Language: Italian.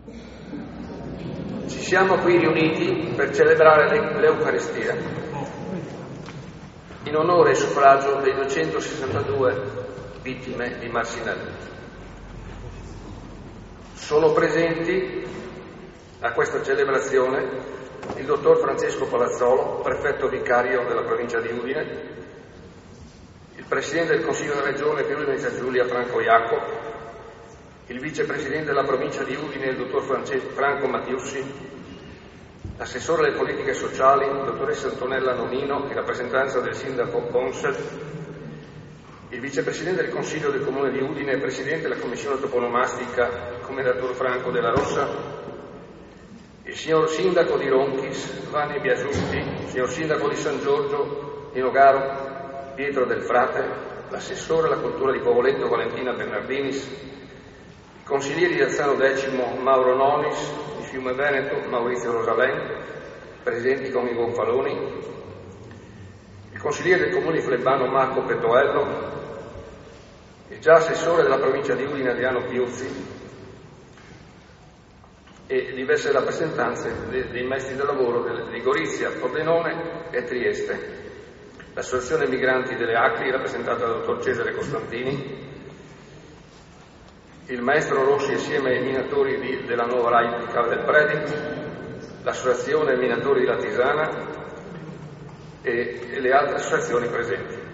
Ci siamo qui riuniti per celebrare l'Eucaristia in onore e suffragio dei 262 vittime di Marcinelle. Sono presenti a questa celebrazione il dottor Francesco Palazzolo, prefetto vicario della provincia di Udine, il presidente del Consiglio della Regione Friuli Venezia Giulia Franco Iacco, il vicepresidente della provincia di Udine, il dottor Franco Mattiussi, l'assessore alle politiche sociali, dottoressa Antonella Nonino, in rappresentanza del sindaco Consel, il vicepresidente del Consiglio del Comune di Udine e presidente della commissione toponomastica, il commendator Franco della Rossa, il signor sindaco di Ronchis, Vanni Biasutti, il signor sindaco di San Giorgio, di Nogaro, Pietro del Frate, l'assessore alla cultura di Povoletto, Valentina Bernardinis, i consiglieri di Alzano X, Mauro Nonis, di Fiume Veneto, Maurizio Rosalén, presenti con i gonfaloni, il consigliere del comune di Flebbano, Marco Petoello, il già assessore della provincia di Udine, Adriano Piuzzi, e diverse rappresentanze dei maestri del lavoro di Gorizia, Pordenone e Trieste, l'associazione migranti delle Acri, rappresentata dal dottor Cesare Costantini, il maestro Rossi assieme ai minatori della nuova RAI di Cava del Predi, l'associazione minatori di Latisana e le altre associazioni presenti.